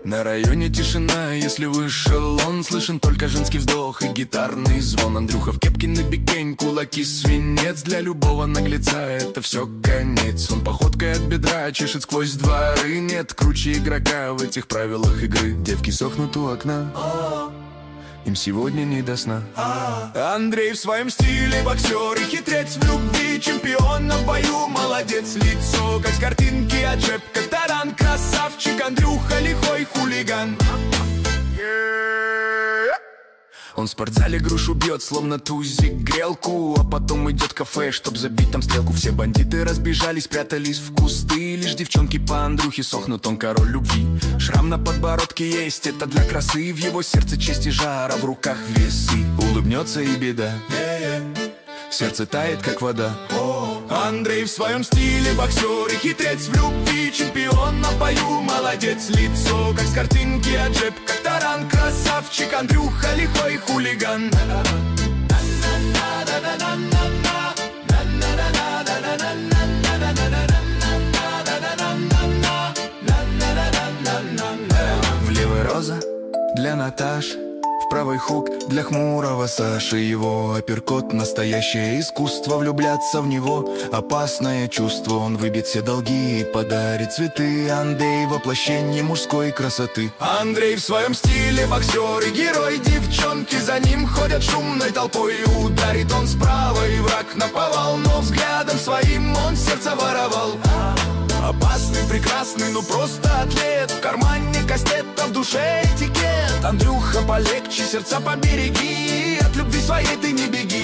На районе тишина, если вышел он, слышен только женский вздох и гитарный звон. Андрюха в кепке на бикень, кулаки свинец. Для любого наглеца это все конец. Он походкой от бедра чешет сквозь дворы. Нет круче игрока в этих правилах игры. Девки сохнут у окна, им сегодня не до сна. Андрей в своем стиле боксер и хитрец в любви, чемпион в бою, молодец. Лицо как с картинки, а джеб как таран. Красавчик Андрюха, лихой хулиган. Он в спортзале грушу бьет, словно тузик грелку. А потом идет в кафе, чтоб забить там стрелку. Все бандиты разбежались, прятались в кусты. Лишь девчонки по Андрюхе сохнут, он король любви. Шрам на подбородке есть, это для красы. В его сердце честь и жара, в руках весы. Улыбнется и беда, сердце тает, как вода. Андрей в своем стиле боксер и хитрец в любви, чемпион в бою, молодец. Лицо как с картинки, а джеб как таран. Красавчик Андрюха, лихой хулиган. В левой роза для Наташи, в правой хук для хмурого Саши. Его апперкот — настоящее искусство. Влюбляться в него — опасное чувство. Он выбьет все долги и подарит цветы. Андрей — воплощение мужской красоты. Андрей в своем стиле боксер и герой. Девчонки за ним ходят шумной толпой. Ударит он справа, и враг наповал, но взглядом своим он сердце воровал. Опасный, прекрасный, ну просто атлет. В кармане кастет, а в душе этикет. Андрюха, полегче, сердца побереги. От любви своей ты не беги.